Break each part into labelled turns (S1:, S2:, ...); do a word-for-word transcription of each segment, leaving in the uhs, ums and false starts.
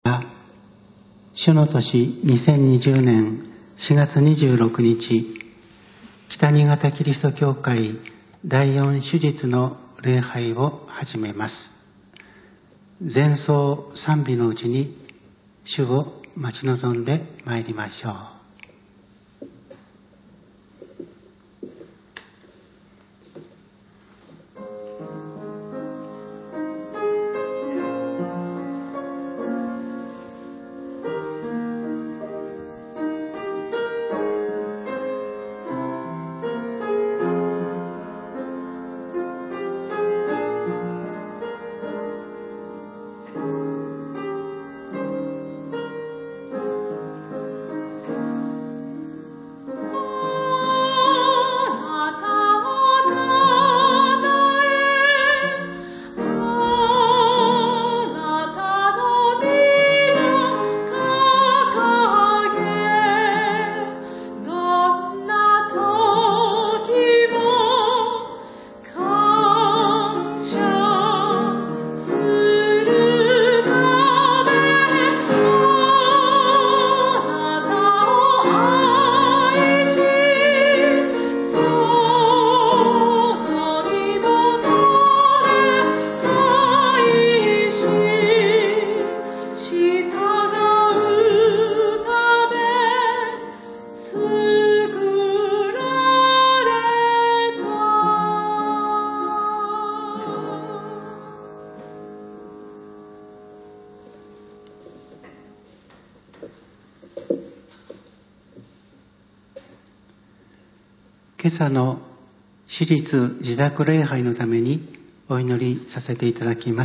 S1: 主の年にせんにじゅうねんしがつにじゅうろくにち、北新潟キリスト教会だいよん手術の礼拝を始めます。前奏賛美のうちに主を待ち望んでまいりましょう。今朝の私立自宅礼拝のためにお祈りさせていただきます。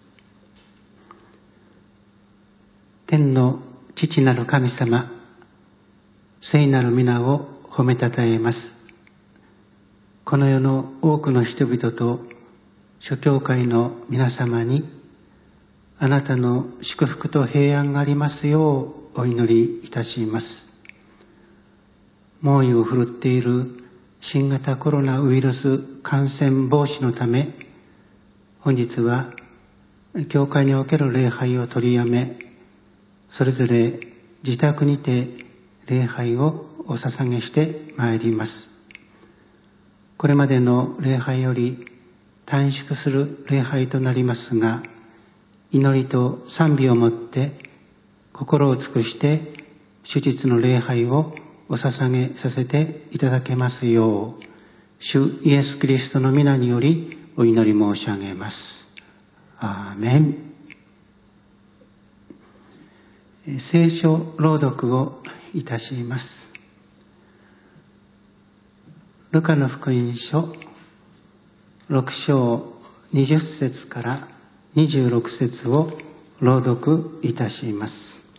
S1: 天の父なる神様、聖なる皆を褒めたたえます。この世の多くの人々と諸教会の皆様にあなたの祝福と平安がありますようお祈りいたします。猛威を振るっている新型コロナウイルス感染防止のため、本日は教会における礼拝を取りやめ、それぞれ自宅にて礼拝をお捧げしてまいります。これまでの礼拝より短縮する礼拝となりますが、祈りと賛美をもって心を尽くして主日の礼拝をお捧げさせていただけますよう、主イエス・キリストの皆によりお祈り申し上げます。アーメン。聖書朗読をいたします。ルカの福音書ろく章にじゅっ節からにじゅうろく節を朗読いたします。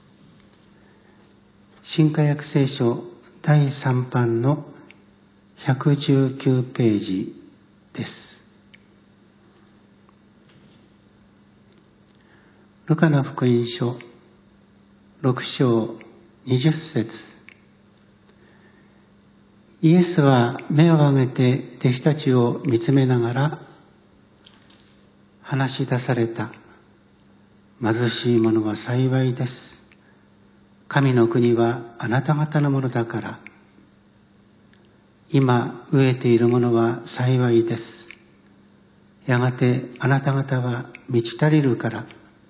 S1: 新化訳聖書だいさん版のひゃくじゅうきゅうページです。ルカの福音書ろく章にじゅっ節。イエスは目を上げて弟子たちを見つめながら話し出された。貧しい者は幸いです。神の国はあなた方のものだから。今飢えている者は幸いです。やがてあなた方は満ち足りるから。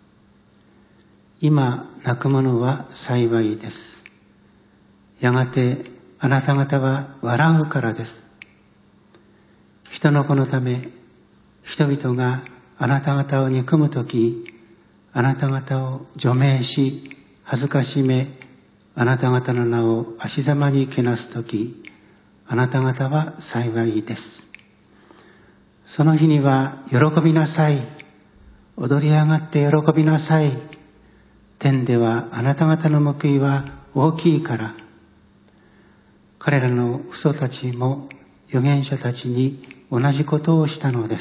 S1: 今泣く者は幸いです。やがてあなた方は笑うからです。人の子のため人々があなた方を憎むとき、あなた方を除名し恥ずかしめ、あなた方の名を足ざまにけなすとき、あなた方は幸いです。その日には喜びなさい。踊り上がって喜びなさい。天ではあなた方の報いは大きいから。彼らの父祖たちも預言者たちに同じことをしたのです。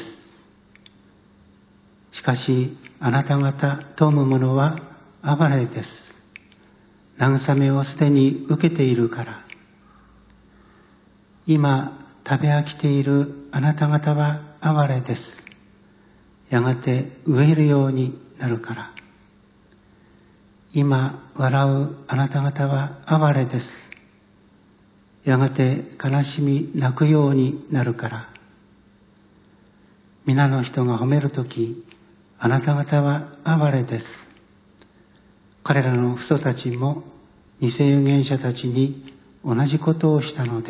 S1: しかしあなた方富む者は哀れです。慰めをすでに受けているから。今食べ飽きているあなた方は哀れです。やがて飢えるようになるから。 今笑うあなた方は哀れです。やがて悲しみ泣くようになるから。皆の人が褒めるとき、あなた方は哀れです。彼らの父祖たちも偽預言者たちに同じことをしたのです。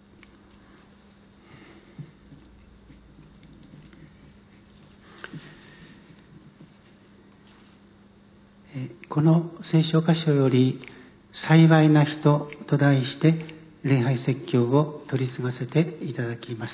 S1: この聖書箇所より幸いな人と題して礼拝説教を取り継がせていただきます。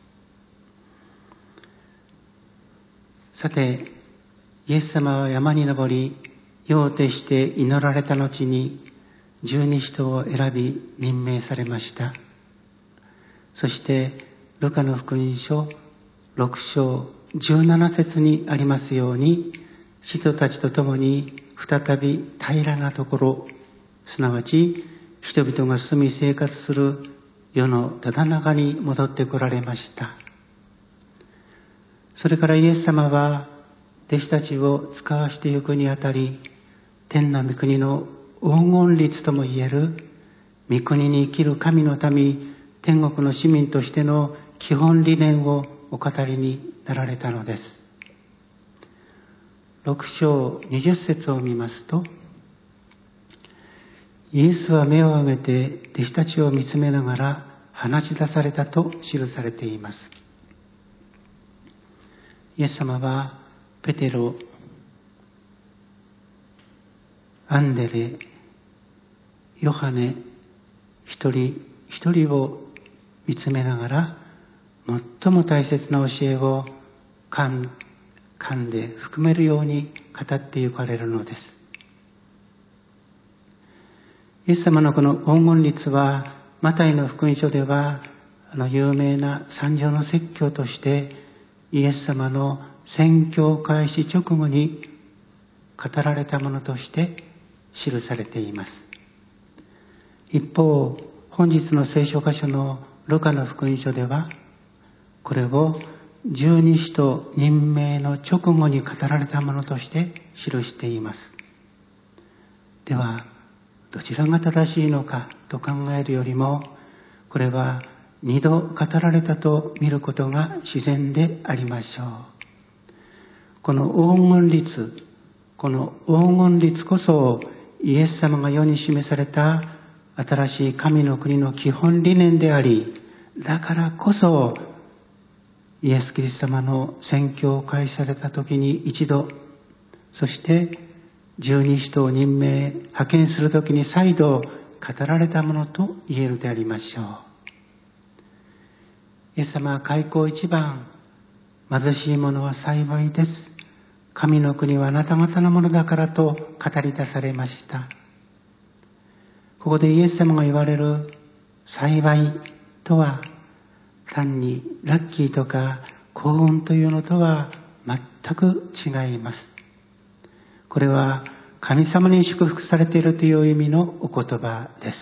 S1: さて、イエス様は山に登り、夜を徹して祈られた後に十二使徒を選び任命されました。そしてルカの福音書ろく章じゅうなな節にありますように、使徒たちと共に再び平らなところ、すなわち人々が住み生活する世のただ中に戻ってこられました。それからイエス様は弟子たちを使わしてゆくにあたり、天の御国の黄金律ともいえる御国に生きる神の民、天国の市民としての基本理念をお語りになられたのです。ろく章にじゅっ節を見ますと、イエスは目を上げて弟子たちを見つめながら話し出されたと記されています。イエス様はペテロ、アンデレ、ヨハネ一人一人を見つめながら、最も大切な教えを噛ん噛んで含めるように語ってゆかれるのです。イエス様のこの黄金律は、マタイの福音書ではあの有名な三条の説教としてイエス様の宣教開始直後に語られたものとして記されています。一方、本日の聖書箇所のルカの福音書では、これを十二使徒任命の直後に語られたものとして記しています。では、どちらが正しいのかと考えるよりも、これは二度語られたと見ることが自然でありましょう。この黄金律、この黄金律こそイエス様が世に示された新しい神の国の基本理念であり、だからこそイエス・キリスト様の宣教を開始された時に一度、そして十二使徒を任命、派遣する時に再度語られたものと言えるでありましょう。イエス様は開口一番、貧しい者は幸いです。神の国はあなた方のものだからと語り出されました。ここでイエス様が言われる幸いとは、単にラッキーとか幸運というのとは全く違います。これは神様に祝福されているという意味のお言葉です。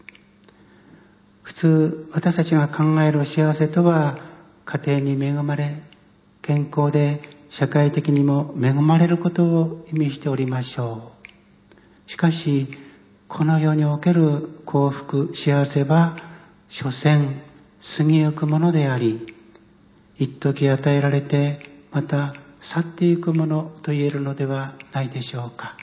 S1: 普通私たちが考える幸せとは、家庭に恵まれ、健康で社会的にも恵まれることを意味しておりましょう。しかしこの世における幸福、幸せは所詮過ぎゆくものであり、一時与えられてまた去っていくものと言えるのではないでしょうか。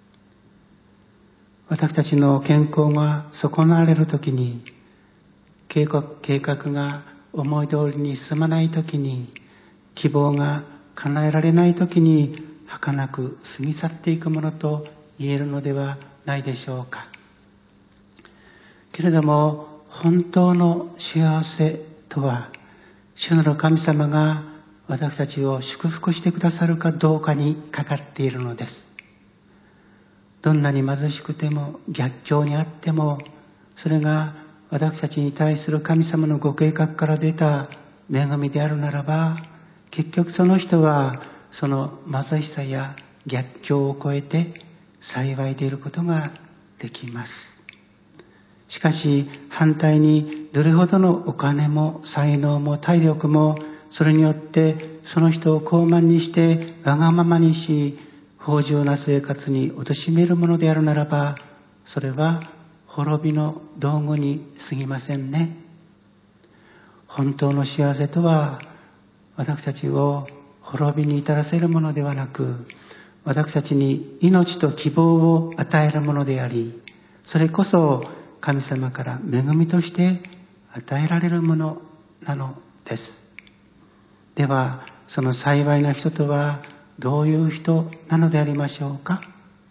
S1: 私たちの健康が損なわれるときに、計画、計画が思い通りに進まないときに、希望が叶えられないときに、儚く過ぎ去っていくものと言えるのではないでしょうか。けれども、本当の幸せとは、主なる神様が私たちを祝福してくださるかどうかにかかっているのです。どんなに貧しくても逆境にあっても、それが私たちに対する神様のご計画から出た恵みであるならば、結局その人はその貧しさや逆境を超えて幸いでいることができます。しかし反対に、どれほどのお金も才能も体力も、それによってその人を傲慢にしてわがままにし、 豊穣な生活に貶めるものであるならば、それは滅びの道具に過ぎませんね。本当の幸せとは、私たちを滅びに至らせるものではなく、私たちに命と希望を与えるものであり、それこそ神様から恵みとして与えられるものなのです。では、その幸いな人とはどういう人なのでありましょうか。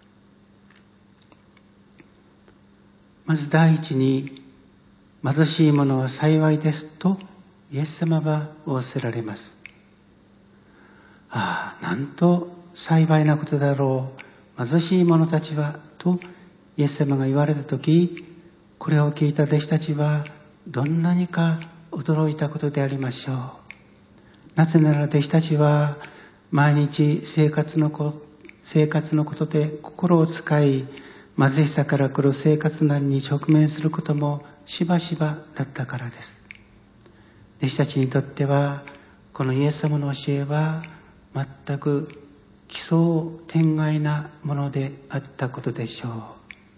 S1: まず第一に、貧しい者は幸いですとイエス様は仰せられます。ああ、なんと幸いなことだろう、貧しい者たちはとイエス様が言われたとき、これを聞いた弟子たちはどんなにか驚いたことでありましょう。なぜなら弟子たちは毎日生活のこ生活のことで心を使い、貧しさから来る生活難に直面することもしばしばだったからです。弟子たちにとってはこのイエス様の教えは全く奇想天外なものであったことでしょ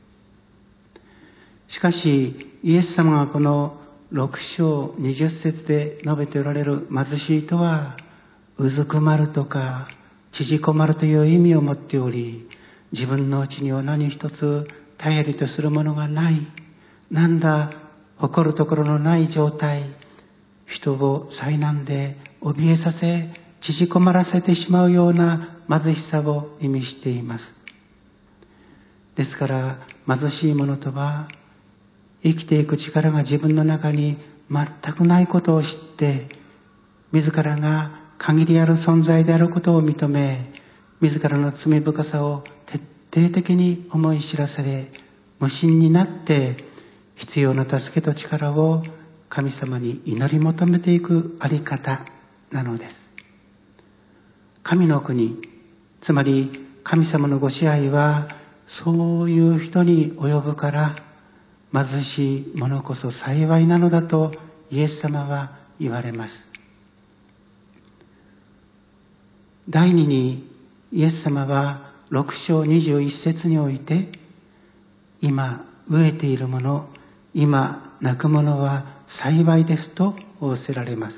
S1: う。しかしイエス様がこのろく章にじゅっ節で述べておられる貧しいとは、うずくまるとか縮こまるという意味を持っており、自分のうちには何一つ頼りとするものがない、なんだ誇るところのない状態、人を災難で怯えさせ縮こまらせてしまうような貧しさを意味しています。ですから貧しい者とは、生きていく力が自分の中に全くないことを知って、自らが限りある存在であることを認め、自らの罪深さを徹底的に思い知らされ、無心になって必要な助けと力を神様に祈り求めていくあり方なのです。神の国、つまり神様のご支配はそういう人に及ぶから、貧しい者こそ幸いなのだとイエス様は言われます。第二に、イエス様はろく章にじゅういち節において、今飢えている者、今泣く者は幸いですと仰せられます。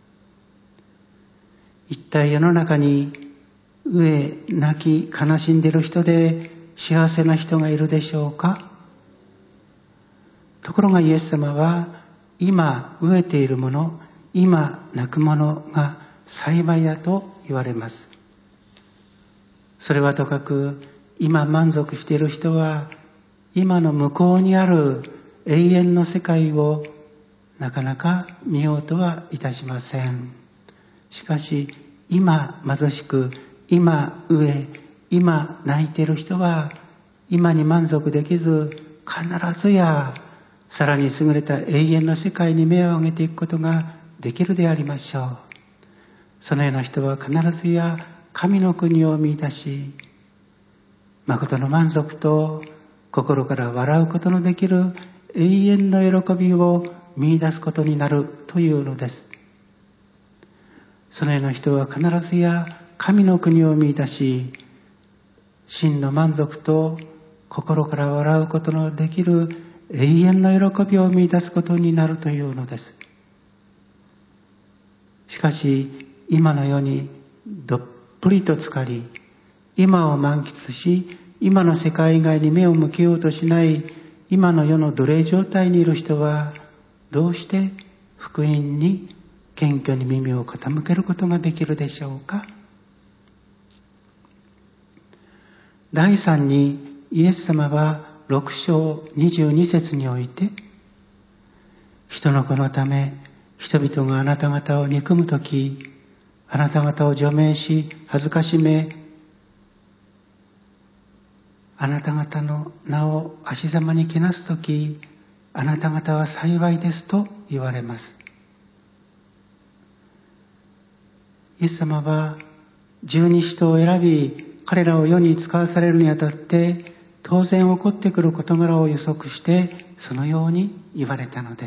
S1: 一体世の中に飢え泣き悲しんでいる人で幸せな人がいるでしょうか。ところがイエス様は、今飢えている者、今泣く者が幸いだと言われます。それはとかく、今満足している人は今の向こうにある永遠の世界をなかなか見ようとはいたしません。しかし今貧しく、今飢え、今泣いている人は今に満足できず、必ずやさらに優れた永遠の世界に目を上げていくことができるでありましょう。そのような人は必ずや神の国を見出し、誠の満足と心から笑うことのできる永遠の喜びを見出すことになるというのです。そのような人は必ずや神の国を見出し、真の満足と心から笑うことのできる永遠の喜びを見出すことになるというのです。しかし今の世にどっぷりと浸かり、今を満喫し、今の世界以外に目を向けようとしない今の世の奴隷状態にいる人は、どうして福音に謙虚に耳を傾けることができるでしょうか。第三に、イエス様はろく章にじゅうに節において、人の子のため人々があなた方を憎むとき、あなた方を除名し恥ずかしめ、あなた方の名を足ざまにけなすとき、あなた方は幸いですと言われます。イエス様は十二使徒を選び、彼らを世に使わされるにあたって当然起こってくる事柄を予測してそのように言われたのです。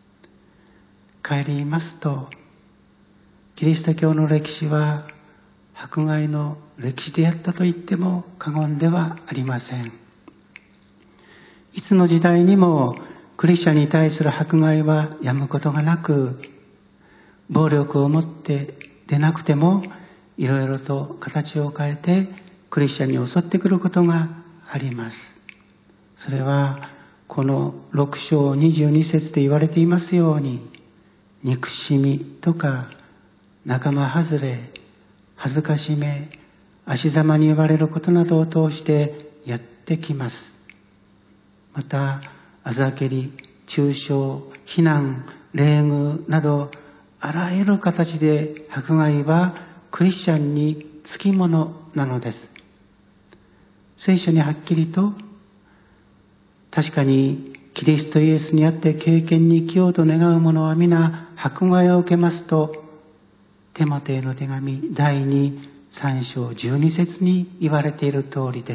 S1: 帰りますと、キリスト教の歴史は迫害の歴史であったと言っても過言ではありません。いつの時代にもクリスチャンに対する迫害はやむことがなく、暴力をもって出なくてもいろいろと形を変えてクリスチャンに襲ってくることがあります。それはこのろく章にじゅうに節で言われていますように、憎しみとか仲間外れ、恥ずかしめ、足ざまに言われることなどを通してやってきます。また、あざけり、中傷、非難、礼遇など、あらゆる形で迫害はクリスチャンにつきものなのです。聖書にはっきりと、確かにキリストイエスにあって敬虔に生きようと願う者は皆迫害を受けますと、テモテへの手紙だいに、さん章じゅうに節に言われている通りです。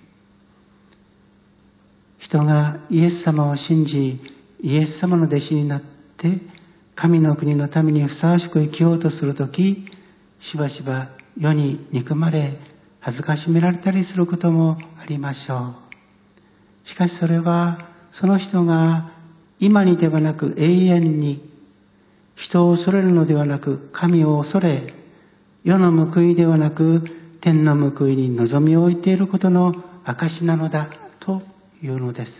S1: 人がイエス様を信じ、イエス様の弟子になって、神の国のためにふさわしく生きようとするとき、しばしば世に憎まれ、恥ずかしめられたりすることもありましょう。しかしそれは、その人が今にではなく永遠に、人を恐れるのではなく神を恐れ、世の報いではなく天の報いに望みを置いていることの証なのだというのです。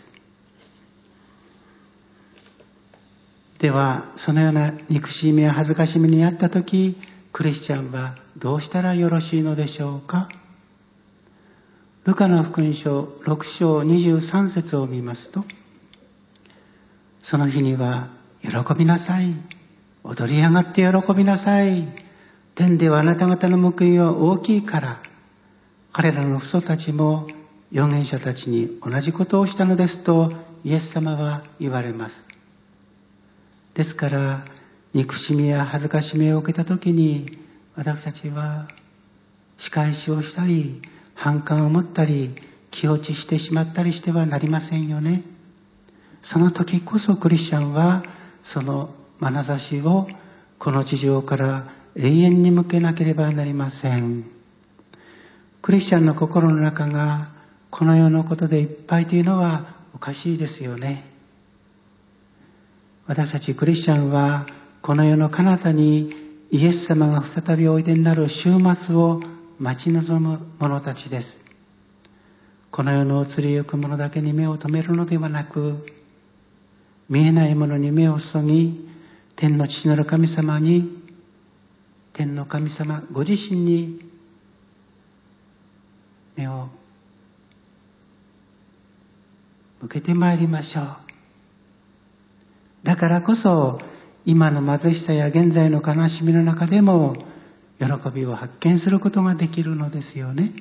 S1: では、そのような憎しみや恥ずかしみにあったとき、クリスチャンはどうしたらよろしいのでしょうか。ルカの福音書ろく章にじゅうさん節を見ますと、その日には喜びなさい。踊り上がって喜びなさい。天ではあなた方の報いは大きいから、彼らの父祖たちも預言者たちに同じことをしたのですとイエス様は言われます。ですから、憎しみや恥ずかしみを受けたときに、私たちは仕返しをしたり、反感を持ったり、気落ちしてしまったりしてはなりませんよね。その時こそクリスチャンは、その眼差しをこの地上から永遠に向けなければなりません。クリスチャンの心の中がこの世のことでいっぱいというのはおかしいですよね。私たちクリスチャンはこの世の彼方にイエス様が再びおいでになる終末を待ち望む者たちです。この世の移りゆくものだけに目を留めるのではなく、見えないものに目を注ぎ、天の父なる神様に、天の神様ご自身に目を向けてまいりましょう。だからこそ、今の貧しさや現在の悲しみの中でも、喜びを発見することができるのですよね。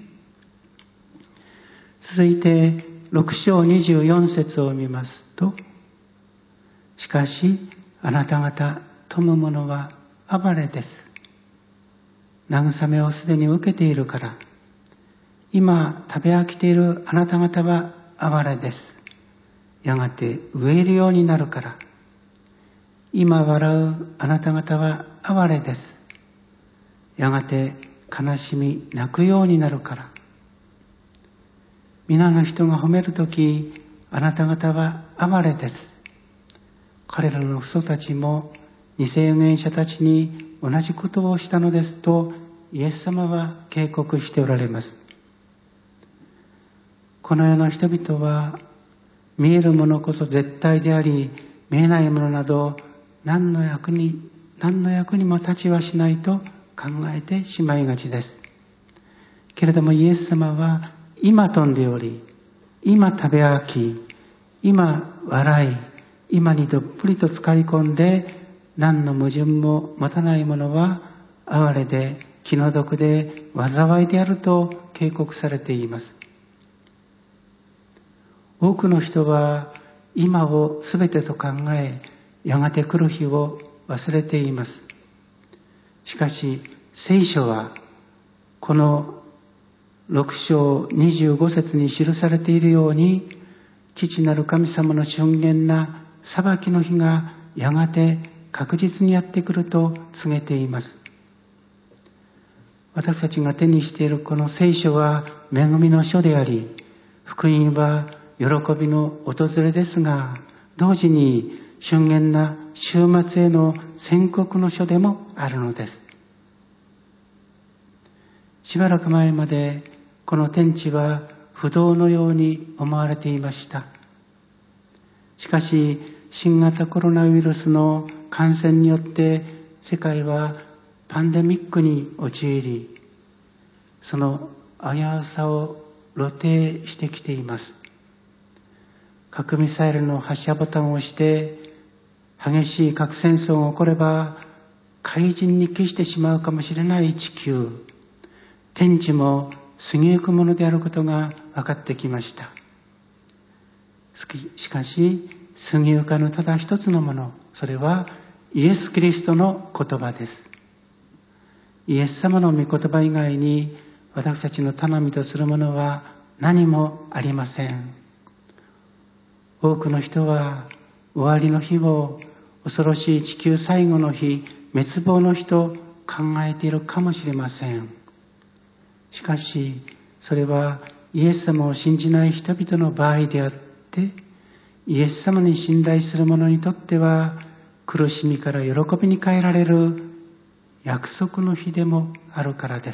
S1: 続いて、ろく章にじゅうよん節を見ますと、しかし、あなた方、富む者は哀れです。慰めをすでに受けているから、今食べ飽きているあなた方は哀れです。やがて飢えるようになるから、今笑うあなた方は哀れです。やがて悲しみ泣くようになるから、皆の人が褒めるとき、あなた方は哀れです。彼らの父祖たちも偽預言者たちに同じことをしたのですとイエス様は警告しておられます。この世の人々は見えるものこそ絶対であり、見えないものなど何の役に何の役にも立ちはしないと考えてしまいがちです。けれどもイエス様は今飛んでおり、今食べ飽き、今笑い、今にどっぷりと浸かり込んで何の矛盾も持たないものは哀れで気の毒で災いであると警告されています。多くの人は今をすべてと考え、やがて来る日を忘れています。しかし聖書はこのろく章にじゅうご節に記されているように、父なる神様の峻厳な裁きの日がやがて確実にやってくると告げています。 私たちが手にしているこの聖書は恵みの書であり、福音は喜びの訪れですが、同時に峻厳な終末への宣告の書でもあるのです。しばらく前までこの天地は不動のように思われていました。しかし新型コロナウイルスの感染によって世界はパンデミックに陥り、その危うさを露呈してきています。核ミサイルの発射ボタンを押して激しい核戦争が起これば怪人に帰してしまうかもしれない地球、天地も過ぎゆくものであることが分かってきました。しかし過ぎゆかぬただ一つのもの、それはイエス・キリストの言葉です。イエス様の御言葉以外に私たちの頼みとするものは何もありません。多くの人は終わりの日を恐ろしい地球最後の日、滅亡の日と考えているかもしれません。しかしそれはイエス様を信じない人々の場合であって、イエス様に信頼する者にとっては苦しみから喜びに変えられる約束の日でもあるからです。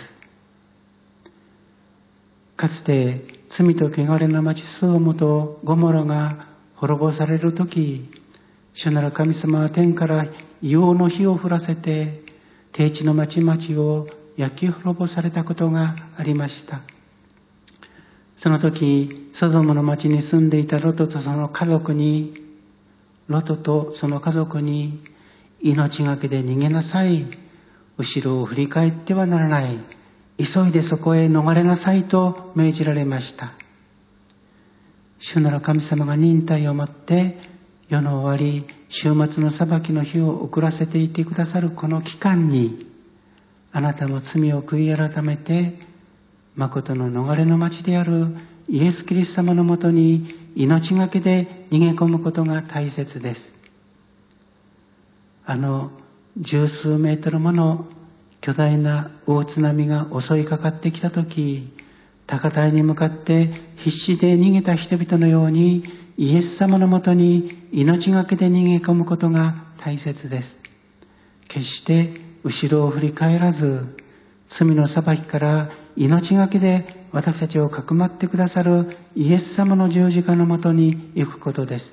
S1: かつて罪と汚れの町ソドムとゴモラが滅ぼされるとき、主なる神様は天から硫黄の火を降らせて低地の町々を焼き滅ぼされたことがありました。その時ソドムの町に住んでいたロトとその家族にロトとその家族に命がけで逃げなさい、後ろを振り返ってはならない、急いでそこへ逃れなさいと命じられました。主なる神様が忍耐をもって世の終わり、終末の裁きの日を遅らせていてくださるこの期間に、あなたも罪を悔い改めて誠の逃れの町であるイエス・キリスト様のもとに命がけで逃げ込むことが大切です。あの十数メートルもの巨大な大津波が襲いかかってきたとき、高台に向かって必死で逃げた人々のようにイエス様のもとに命がけで逃げ込むことが大切です。決して後ろを振り返らず、罪の裁きから命がけで私たちをかくまってくださるイエス様の十字架のもとに行くことです。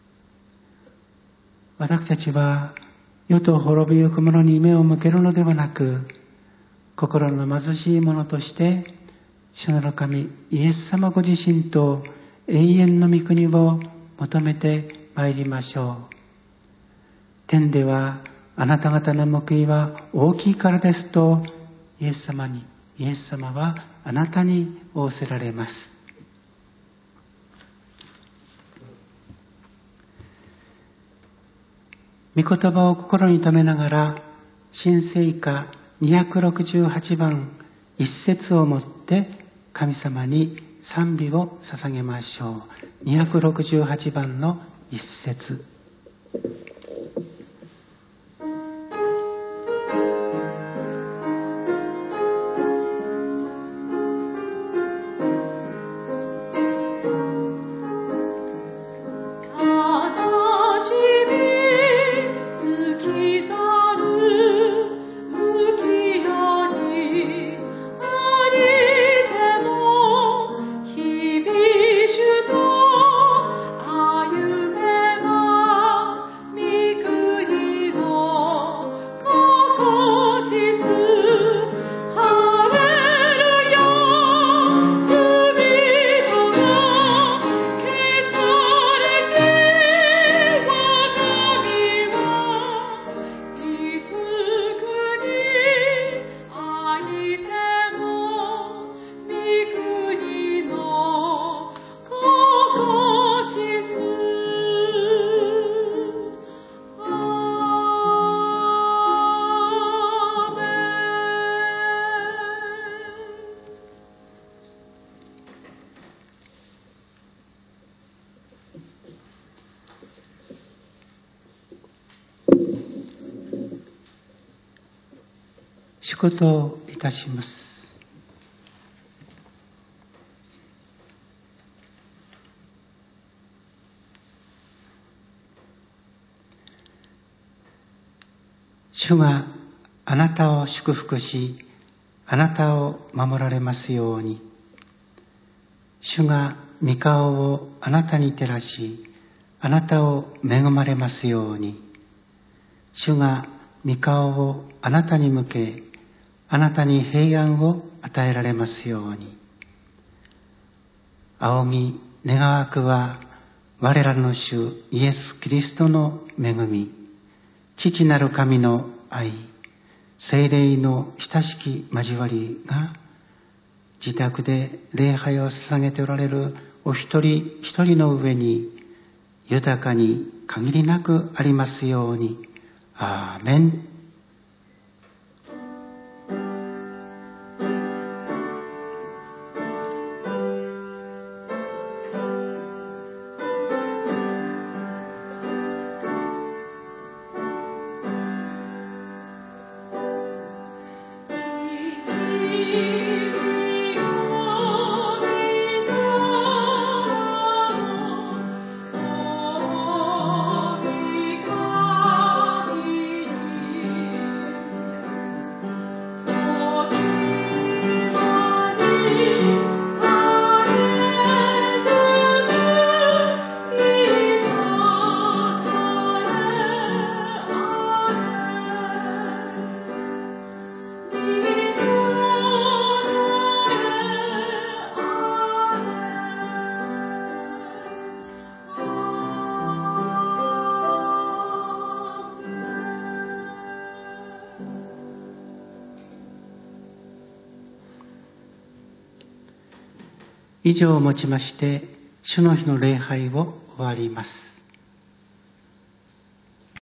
S1: 私たちは世と滅びゆく者に目を向けるのではなく、心の貧しい者として主なる神イエス様ご自身と永遠の御国を求めてまいりましょう。天ではあなた方の報いは大きいからですとイエス様にイエス様はあなたに仰せられます。御言葉を心に留めながら、新聖歌にひゃくろくじゅうはちばん一節をもって神様に賛美を捧げましょう。にひゃくろくじゅうはちばんの一節。主こといたします。主があなたを祝福し、あなたを守られますように。主が御顔をあなたに照らし、あなたを恵まれますように。主が御顔をあなたに向け、あなたに平安を与えられますように。仰ぎ願わくは、我らの主イエス・キリストの恵み、父なる神の愛、聖霊の親しき交わりが、自宅で礼拝を捧げておられるお一人一人の上に、豊かに限りなくありますように。アーメン。以上をもちまして、主の日の礼拝を終わります。